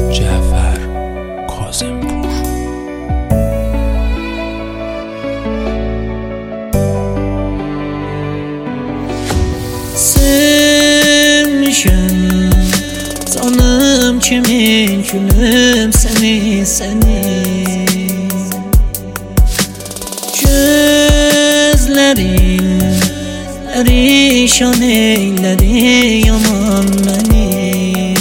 Cafer Kazımpur. Sevmişim canım kimin gülüm seni Gözlerin perişan eyledi yaman beni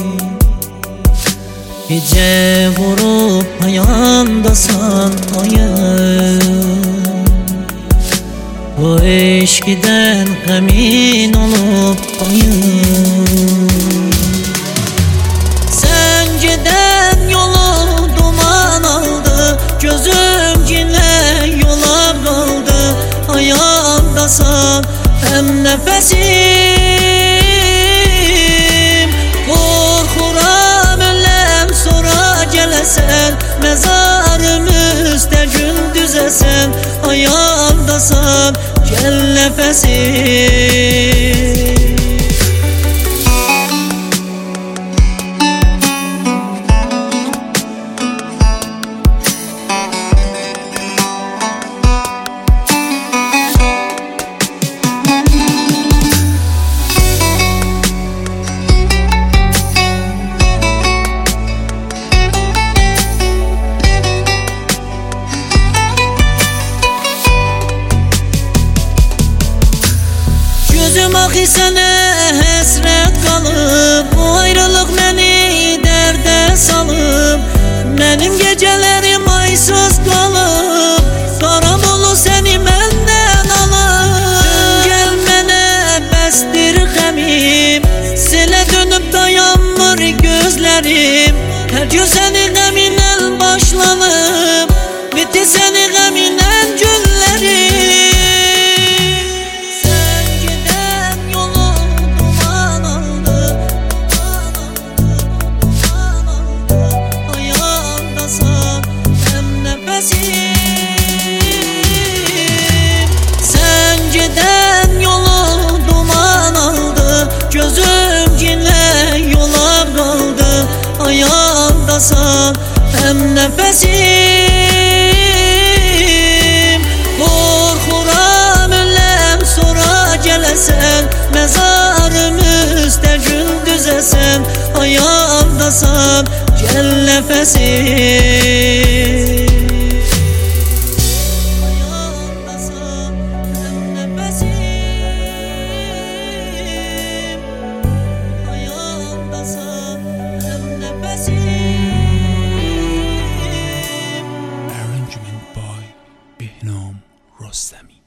Gece vurup ayandasan ayım Bu eşkiden emin olup ayım Sen giden yolu duman aldı Gözüm yine yola kaldı Ayağımdasan hem nefesim Korkuram ölem sonra gelesen Mezarım üstte gün düzesen Ayağımdasan gel nefesim Gözüm ahi sene hesret kalıp Bu ayrılık beni derde salıp Benim gecelerim aysız kalıp Kara bulu seni benden alıp Gelmene bestir gemim Sile dönüp dayanmır gözlerim Her gün seni geminen başlanıp Bitti seni geminen günlerim Sen giden yolu duman aldı Gözüm yine yola kaldı Ayağımdasan hem nefesim Korkuram ölem sonra gelesen Mezarım üstte gün düzesen Ayağımdasan gel nefesim Arrangement by Behnam Rostami.